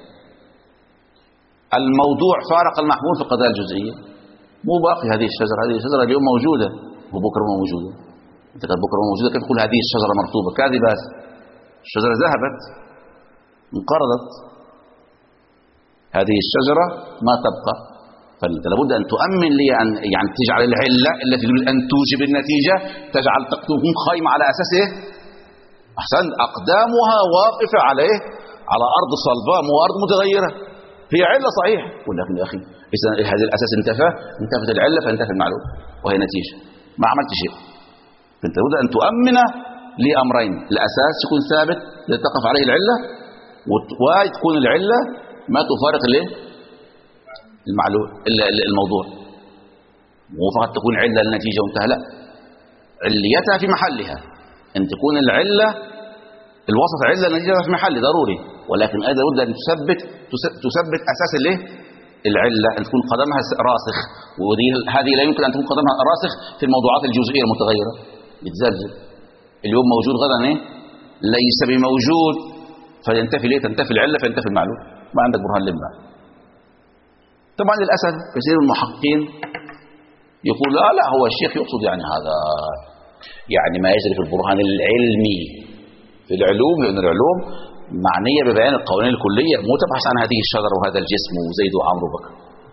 الموضوع فارق المحمول في القضايا الجزئية. مو باقي هذه الشجرة اليوم موجودة وبكرة ما موجودة. إذا كانت بكرة ما موجودة كيف تقول هذه الشجرة مرطوبة؟ كاذبة. الشجرة ذهبت انقرضت، هذه الشجرة ما تبقى. فأنت لابد أن تؤمن لي أن يعني تجعل العلة التي تريد أن توجب النتيجة تجعل تكون قائمة على أساس إيه؟ أحسن، أقدامها واقفة على إيه؟ على أرض صلبة مو أرض متغيرة. هي علة صحيح، ولكن يا أخي إذا هذا الأساس انتفت العلة فانتفى المعلوم وهي نتيجة، ما عملت شيء. فأنت لابد أن تؤمن لأمرين، الأساس يكون ثابت لتقف عليه العلة، وتكون العلة ما تفارق الايه؟ المعلوم الموضوع. مو فقط تكون علة للنتيجة وانتهى، لا، عليتها في محلها. أن تكون العلة الوسط علة النتيجة في محل ضروري، ولكن أيضا لابد أن تثبت أساس الايه؟ العلة، أن تكون قدمها راسخ. وهذه لا يمكن أن تكون قدمها راسخ في الموضوعات الجزئية المتغيرة، يتزلزل. اليوم موجود غدا ايه؟ ليس بموجود، فينتفي ليه؟ تنتفي العلة فينتفي المعلوم، ما عندك برهان لما. طبعا للأسف كثير من المحققين يقول لا هو الشيخ يقصد يعني هذا يعني ما يجري في البرهان العلمي في العلوم، لأن العلوم معنية ببيان القوانين الكلية، مو تبحث عن هذه الشجرة وهذا الجسم وزيد وعمرو وبكر.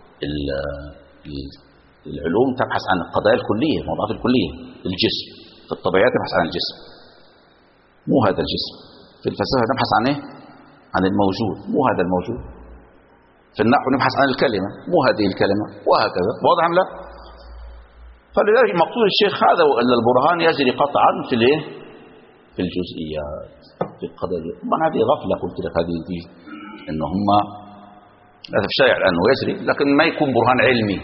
العلوم تبحث عن القضايا الكلية، الموضوعات الكلية. الجسم في الطبيعيات تبحث عن الجسم، مو هذا الجسم. في الفلسفة نبحث عن ايه؟ عن الموجود، مو هذا الموجود. في النحو نبحث عن الكلمة، مو هذه الكلمة، وهكذا. واضح أم لا؟ فلذلك مقصود الشيخ هذا، وأن البرهان يجري قطعا في الايه؟ في الجزئيات، في القضايا. طبعا هذه غفلة قلت لك، هذه دي ان هم للاسف شائع انه يجري، لكن ما يكون برهان علمي.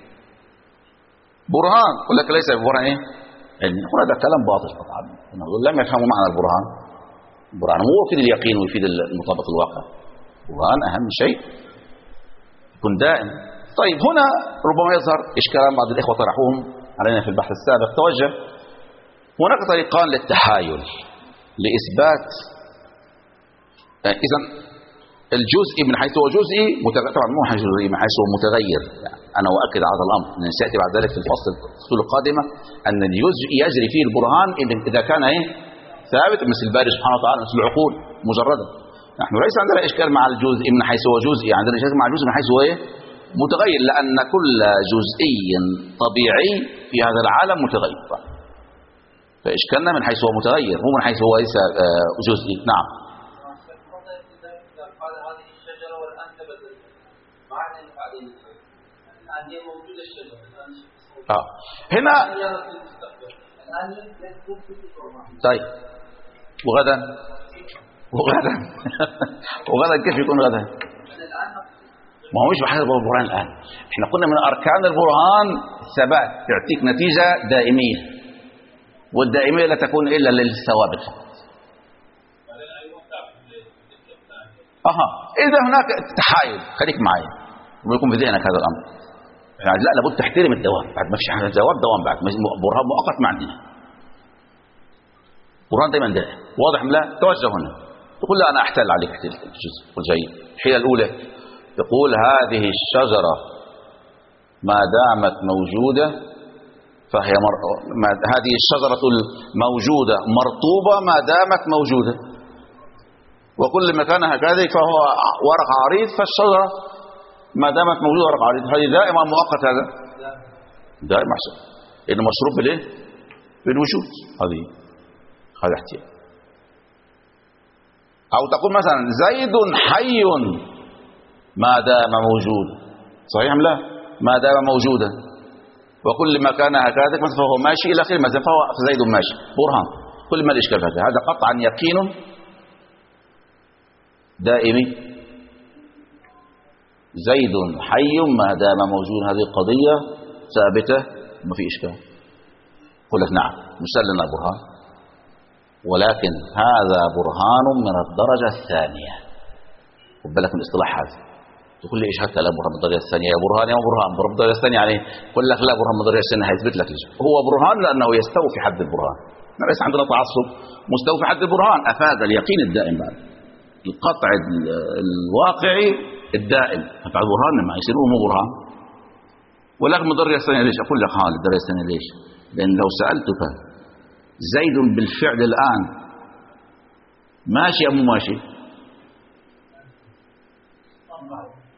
برهان يقول لك ليس برهان ايه؟ علمي. يقول هذا كلام باطل قطعا، لم يفهموا معنى البرهان. البرهان هو يفيد اليقين ويفيد المطابق الواقع. البرهان اهم شيء يكون دائم. طيب هنا ربما يظهر اشكالات بعض الاخوه طرحوهم علينا في البحث السابق. توجه هناك طريقان للتحايل لإثبات إذن الجزئي من حيث هو جزئي طبعا مو حيث جزئي، من حيث هو متغير. يعني أنا أؤكد على هذا الأمر، سيأتي بعد ذلك في الفصول القادمة أن الجزئي يجري فيه البرهان إذا كان إيه؟ ثابت، مثل الباري سبحانه وتعالى، مثل العقول مجردة. نحن ليس عندنا إشكال مع الجزئي من حيث هو جزئي، عندنا إشكال مع الجزئي من حيث هو إيه؟ متغير، لأن كل جزئي طبيعي في هذا العالم متغير. فإشكالنا من حيث هو متغير، مو من حيث هو ليس جزئي. نعم. قال هذه الشجرة والآن تبدلت، معنى بعدين الآن هي موجودة الشجرة الآن هنا الآن يكون في الفورمات. طيب وغدا وغدا كيف يكون غدا؟ ما هو مش بحسب البرهان الآن. احنا قلنا من أركان البرهان ثبات، تعطيك نتيجة دائمية، والدائمية لا تكون إلا للثوابت. إذا هناك تحايل خليك معي ويكون في ذهنك هذا الأمر. يعني لا، لابد تحترم الدوام، بعد ما فيش حاجة دوام بعد برهان مؤقت ما عندنا. برهان دائما دائم. واضح لا؟ توجه هنا تقول لا أنا أحتل عليك الجزء والجيد. الحيلة الأولى تقول هذه الشجرة ما دامت موجودة فهي هذه الشجرة الموجودة مرطوبة ما دامت موجودة، وكل ما كان هكذا فهو ورق عريض، فالشجرة ما دامت موجودة ورق عريض. هذه دائما مؤقت، هذا دائما أحسن، إنه مشروب بالإيه؟ بالوجود. هذا احتياج. أو تقول مثلا زيد حي ما دام موجود، صحيح أم لا؟ ما دام موجودا، وكل ما كان هكذا فهو ماشي إلى آخره، مثلا فهو زيد ماشي. برهان. كل ما الإشكال هذا قطعا يقين دائمي. زيد حي ما دام موجود، هذه القضية ثابتة ما في إشكال. قل لك نعم مسلنا برهان، ولكن هذا برهان من الدرجة الثانية. خد بالك من الاصطلاح هذا. تقول لي ايش هكذا؟ لا برهان من الدرجة الثانية، يا برهان يا برهان الدرجة الثانية عليه. قل لك لا، برهان من الدرجة الثانية هيثبت لك ليش. هو برهان لأنه يستوفي حد البرهان. ليس عندنا تعصب، مستوفي حد البرهان، أفاد اليقين الدائم بعد القطع الواقعي الدائم. فبعد برهان ما يصيرون مو برهان. ولكن من الدرجة الثانية ليش؟ أقول لك حال الدرجة الثانية ليش؟ لأن لو سألتك زيد بالفعل الآن ماشي أم ماشي؟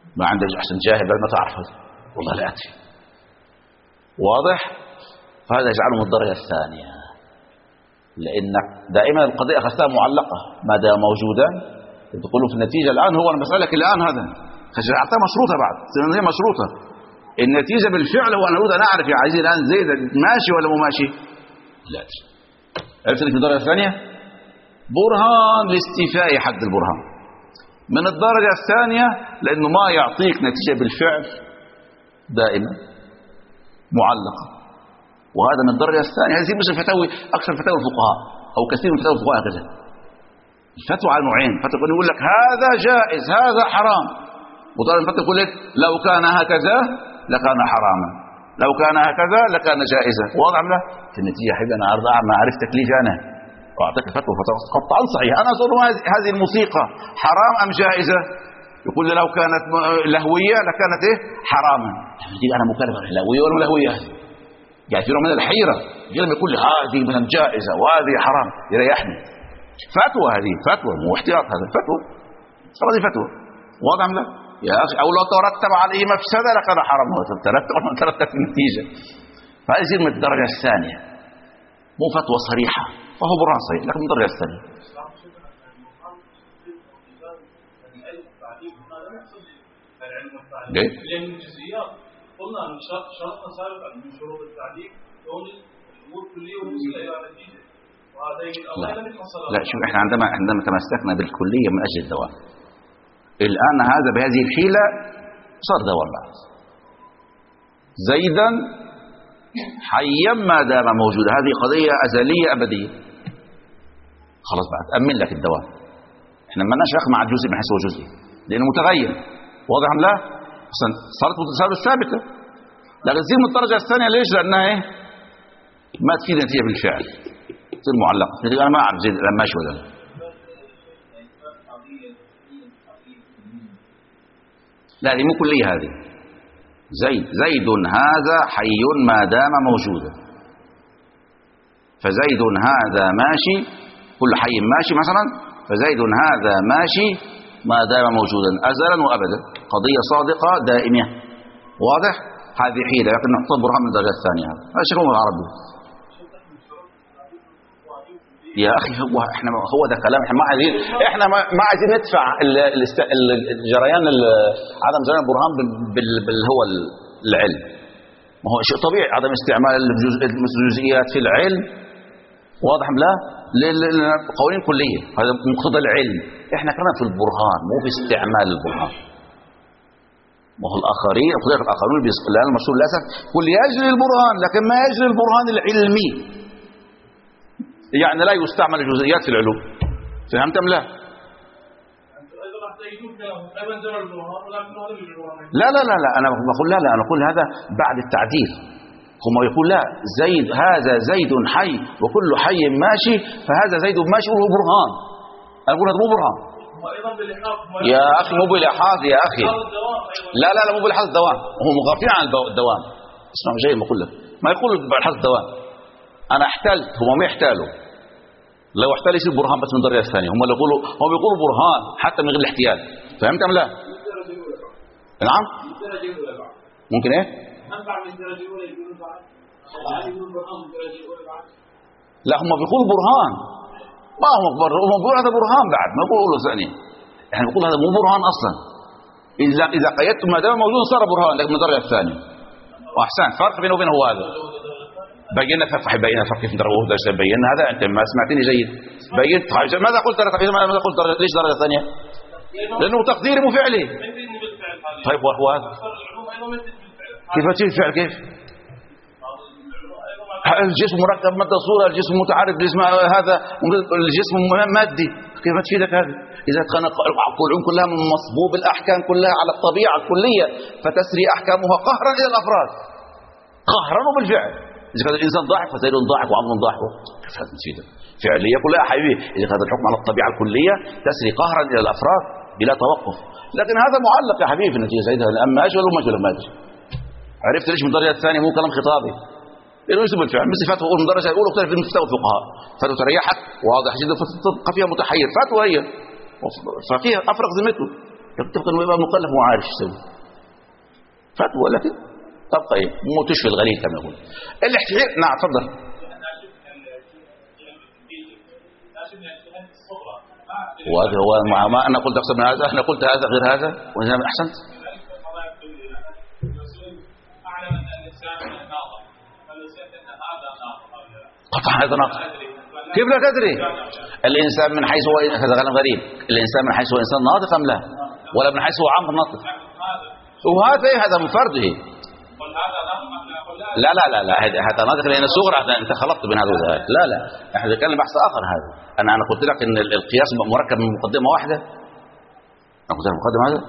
ما عندك أحسن جاهل بل ما تعرف والله لا أدري. واضح؟ فهذا يجعله من الدرجة الثانية، لأن دائما القضية أخذتها معلقة ما دام موجودا تقولوا في النتيجة الآن هو المسألة الآن هذا أعطاه مشروطة بعد هي مشروطة النتيجة بالفعل. وأنا أريد أن أعرف يا عزيزي الآن زيد ماشي ولا مو ماشي؟ لا أدري. عرفت في الدرجة الثانية برهان لاستيفاء حد البرهان. من الدرجة الثانية لأنه ما يعطيك نتيجة بالفعل دائما معلقة، وهذا من الدرجة الثانية. هذه مثل فتاوي أكثر فتاوي الفقهاء أو كثير من فتاوي الفقهاء هكذا. الفتوى على نوعين، فتوى يقول لك هذا جائز هذا حرام، وطالما فتوى يقول لك لو كان هكذا لكان حراما، لو كان هكذا لكان جائزا. واضح لا؟ في النتيجة حبيبي أنا ما عرفت تكليفي أنا وأعطيك فتوى قطعا صحيح. أنا أقول هذه الموسيقى حرام أم جائزة؟ يقول لي لو كانت لهوية لكانت إيه؟ حراما. أنا مكلف لهوية ولا لهوية؟ يعني في نوع من الحيرة. لما يقول لي هذه مثلا جائزة وهذه حرام يريحني. فتوى هذه فتوى مو احتياط، هذا فتوى هذه فتوى. واضح لا يا أخي؟ أو لو ترتب عليه مفسدة لكان حرام، ترتب في النتيجة. فهذه يصير من الدرجة الثانية، مو فتوى صريحة فهو برهان صحيح لكن من الدرجة الثانية. لأن الجزئيات قلنا أن شرطنا سابقا من شروط التعليم كون الأمور كلية وموصلة إلى نتيجة، وهذا الأمر لا شوف احنا عندما تمسكنا بالكلية من أجل الدوام، الآن هذا بهذه الحيلة صار دوام بعد. زيدا حيا ما دام موجود، هذه قضية أزلية أبدية خلاص بعد أمن لك الدوام. احنا ما لناش مع الجزء من حيث هو جزئي لأنه متغير. واضح أم لا؟ صارت متساوية ثابتة، لكن تصير من الدرجة الثانية. ليش؟ لأنها ايه؟ ما تفيد نتيجة بالفعل، تصير معلقة. أنا ما أعرف زيد ماشي ولا لا. لا هي مو كلية هذه. زيد هذا حي ما دام موجودا، فزيد هذا ماشي، كل حي ماشي مثلا، فزيد هذا ماشي ما دام موجودا أزلا وأبدا، قضية صادقة دائمة. واضح؟ هذه حيلة لكن نعتبرها من الدرجة الثانية. هذا شيء العربي يا أخي. هو ده كلام. احنا ما عايزين ندفع الجريان عدم جريان البرهان هو العلم. ما هو شيء طبيعي عدم استعمال الجزئيات في العلم. واضح لا؟ قوانين كلية هذا مقتضى العلم. احنا كنا في البرهان مو في استعمال البرهان. ما هو الآخرين الآن المشهور للأسف كل يجري البرهان لكن ما يجري البرهان العلمي، يعني لا يستعمل الجزئيات في العلوم. فهمت أم لا؟ لا أنا بقول لا أنا أقول هذا بعد التعديل. هم يقول لا زيد هذا زيد حي وكل حي ماشي، فهذا زيد ماشي وهو برهان. أنا أقول هذا مو برهان يا أخي، مو بالإلحاظ يا أخي. لا مو بالإلحاظ الدوام، هم مغافلين عن الدوام. اسمع جاي ما أقول لك، ما يقولوا بالإلحاظ الدوام. أنا احتلت، هم ما يحتالوا. لو احتال يصير برهان بس من الدرجة الثانية. هم بيقولوا برهان حتى من غير الاحتيال. فهمت أم لا؟ نعم ممكن ايه؟ لا هم بيقولوا برهان، ما هم بيقولوا هذا برهان بعد ما بيقولوا ثاني. احنا بنقول هذا مو برهان اصلا. اذا قيدتم ما دام موجود صار برهان لكن من الدرجة الثانية. واحسن فرق بينه وبين هو هذا. بينا فرق كيف ندرسه بينا هذا. انت ما سمعتني جيد. بينت ماذا قلت ماذا قلت ليش درجة ثانية؟ لانه تقديري مو فعلي. طيب وهو هذا كيف تجي الفعل؟ كيف الجسم مركب مادة صورة، الجسم متعرض الجسم هذا الجسم مادي، كيف تفيدك هذا؟ إذا كان العلوم كلها من مصبوب الأحكام كلها على الطبيعة الكلية فتسري أحكامها قهرا إلى الأفراد، قهرا وبالفعل. إذا كان الإنسان ضاحك فزيد ضاحك وعمر ضاحك، كيف هذا تفيدك؟ فعلية كلها حبيبي. إذا كان الحكم على الطبيعة الكلية تسري قهرا إلى الأفراد بلا توقف. لكن هذا معلق يا حبيبي في النتيجة زيدها أما أجل ولا ما أجل ما أدري. عرفت ليش من الدرجة الثانية مو كلام خطابي؟ لأنه يسمى الفعل مثل فتوى من الدرجة الأولى اختلف في فتاوى الفقهاء. فتوى تريحك واضح جدا فتبقى فيها متحير. فتوى هي ففيها أفرق ذمته. يتفق انه يبقى مكلف وعارف ايش يسوي فتوى، لكن تبقى ايه مو تشفي الغليل كما يقول الاحتياج. نعم تفضل. وهذا هو ما انا قلت اكثر من هذا، انا قلت هذا غير هذا واذا احسنت. قطعا هذا ناقص. كيف لا تدري؟ الانسان من حيث هو هذا كلام غريب، الانسان من حيث هو انسان ناطق ام لا، ولا من حيث هو عمر ناطق؟ وهذا ايه هذا منفرده. لا لا لا لا هذا ناطق لان الصغرى انت خلطت بين هذا وذاك. لا لا احنا نتكلم بحث اخر. هذا انا قلت لك ان القياس مركب من مقدمه واحده. انا قلت لك مقدمه هذا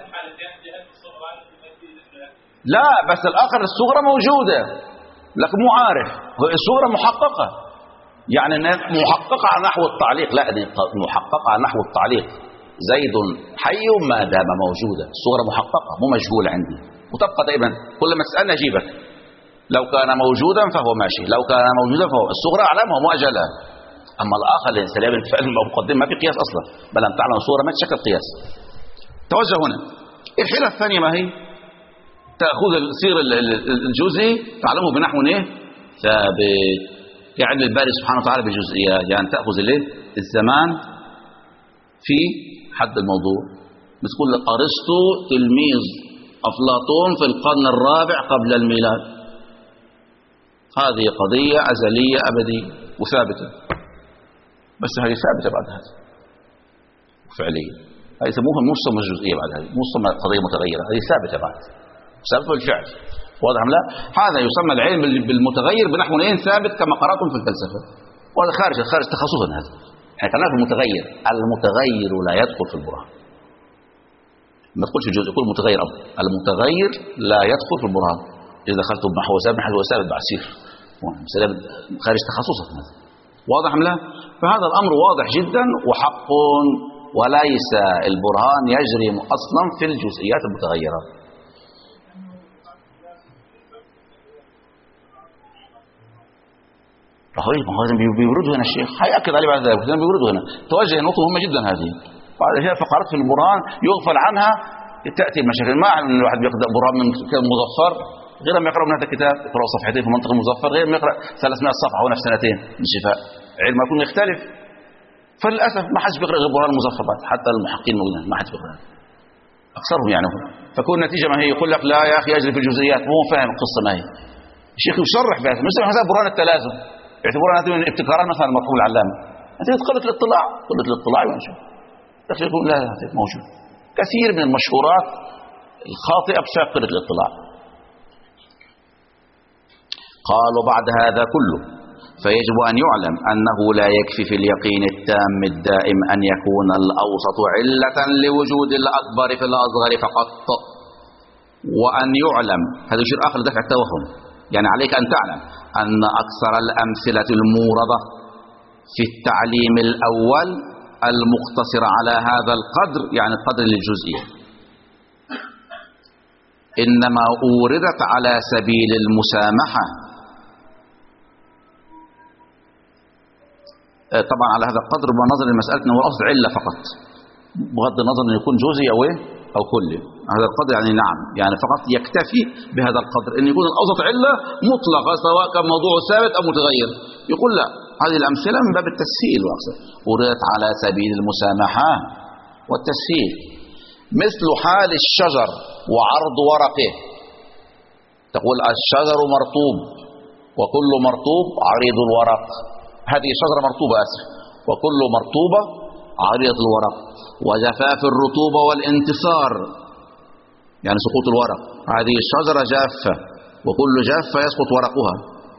لا، بس الاخر الصغرى موجوده لكن مو عارف. الصغرى محققه يعني محققه على نحو التعليق، لا محققه على نحو التعليق. زيد حي ما دام موجودا، الصغرى محققه مو مجهول عندي، وتبقى دائما كل ما تسالني اجيبك. لو كان موجودا فهو ماشي، لو كان موجودا فهو الصغرى اعلامها مؤجلها. اما الاخر الانسان بالفعل المقدم ما في قياس اصلا، بل ان تعلم الصوره ما تشكل قياس. توجه هنا. الحيله الثانيه ما هي؟ تاخذ السير الجزئي تعلمه بنحو ايه ثابت كعلم الباري سبحانه وتعالى بالجزئيات، يعني تاخذ الايه الزمان في حد الموضوع. بتقول ارسطو تلميذ افلاطون في القرن الرابع قبل الميلاد، هذه قضيه ازليه ابديه وثابته، بس هذه ثابته بعد هذا فعليا. هذه يسموها مصطلح الجزئيه، بعد هذه مصطلح قضيه متغيره، هذه ثابته بعد ثابته بالفعل. واضح لا؟ هذا يسمى العلم بالمتغير بنحو ثابت كما قراتم في الفلسفه، وهذا خارج تخصصنا. هذا احنا كنا في المتغير، المتغير لا يدخل في البرهان. ما تقولش الجزء يكون متغير أبدا، المتغير لا يدخل في البرهان. اذا دخلت بنحو ثابت نحو ثابت بعسير خارج تخصصك. هذا واضح لا؟ فهذا الامر واضح جدا وحق، وليس البرهان يجري اصلا في الجزئيات المتغيره. ما هو بيوردوا هنا الشيخ هيأكد عليه بعد ذلك، بيوردوا هنا توجه نقطة مهمة جدا هذه. بعد هي فقرات في البرهان يغفل عنها تأتي المشاكل. ما أن الواحد بيقرأ برهان من كتاب مظفر غير ما يقرأ من هذا الكتاب، يقرأ صفحتين في منطق المظفر غير ما يقرأ 300 صفحة هنا في سنتين من الشفاء. علم يكون يختلف. فللأسف ما حدش بيقرأ غير برهان المظفر بعد، حتى المحققين موجودين ما حدش بيقرأ أكثرهم يعني. فكون النتيجة ما هي يقول لك لا يا أخي يجري في الجزئيات، وهو فاهم القصة ما هي. الشيخ يشرح بها مثل حساب برهان التلازم، يعتبرها هذه من ابتكارات مثلا المرحوم العلامة. أنت قلة الاطلاع، قلة الاطلاع ونشوف يقول لا موجود. كثير من المشهورات الخاطئة بسبب قلة الاطلاع. قالوا بعد هذا كله فيجب أن يعلم أنه لا يكفي في اليقين التام الدائم أن يكون الأوسط علة لوجود الأكبر في الأصغر فقط، وأن يعلم هذا شيء آخر دفع التوهم. يعني عليك أن تعلم أن أكثر الأمثلة الموردة في التعليم الأول المقتصر على هذا القدر، يعني القدر الجزئي، إنما أوردت على سبيل المسامحة. طبعا على هذا القدر بنظر المسألة أنه أصل علة فقط، بغض النظر أن يكون جزئي أو كلي. هذا القدر يعني نعم، يعني فقط يكتفي بهذا القدر أن يكون الأوسط علة مطلقة سواء كان موضوع ثابت أو متغير. يقول لا، هذه الأمثلة من باب التسهيل وأقصد وردت على سبيل المسامحة والتسهيل، مثل حال الشجر وعرض ورقه. تقول الشجر مرطوب وكل مرطوب عريض الورق، هذه شجرة مرطوبة وكل مرطوبة عريض الورق. وجفاف الرطوبة والانتصار يعني سقوط الورق، هذه الشجرة جافة وكل جافة يسقط ورقها.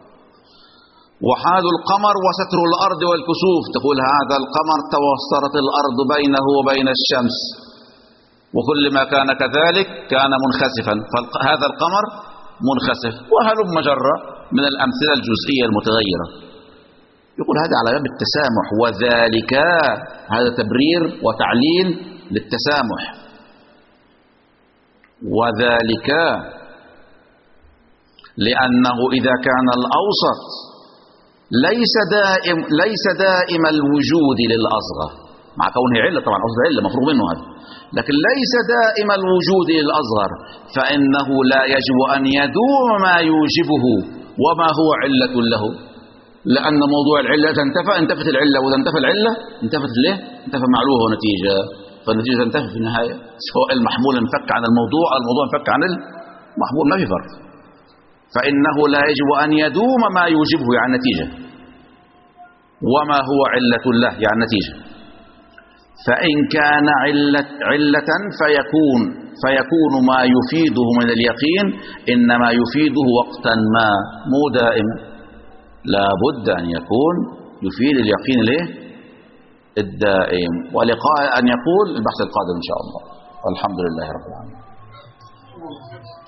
وحال القمر وستر الأرض والكسوف، تقول هذا القمر توسطت الأرض بينه وبين الشمس، وكل ما كان كذلك كان منخسفا، فهذا القمر منخسف. وهلم مجرة من الأمثلة الجزئية المتغيرة. يقول هذا على باب التسامح، وذلك هذا تبرير وتعليل للتسامح. وذلك لأنه إذا كان الأوسط ليس دائم الوجود للأصغر، مع كونه علة طبعا، أصل علة مفروغ منه هذا، لكن ليس دائم الوجود للأصغر، فإنه لا يجب أن يدوم ما يوجبه وما هو علة له، لأن موضوع العلة انتفت العلة، وإذا انتفى العلة انتفت ليه؟ انتفى معلوه ونتيجة، فالنتيجة تنتفي في النهاية، سواء المحمول انفك عن الموضوع أو الموضوع انفك عن المحمول، ما في فرق. فإنه لا يجب أن يدوم ما يوجبه يعني النتيجة، وما هو علة له يعني النتيجة. فإن كان علة فيكون ما يفيده من اليقين إنما يفيده وقتا ما، مو دائم، لا بد أن يكون يفيد اليقين ليه الدائم. ولقاء أن يقول البحث القادم إن شاء الله، والحمد لله رب العالمين.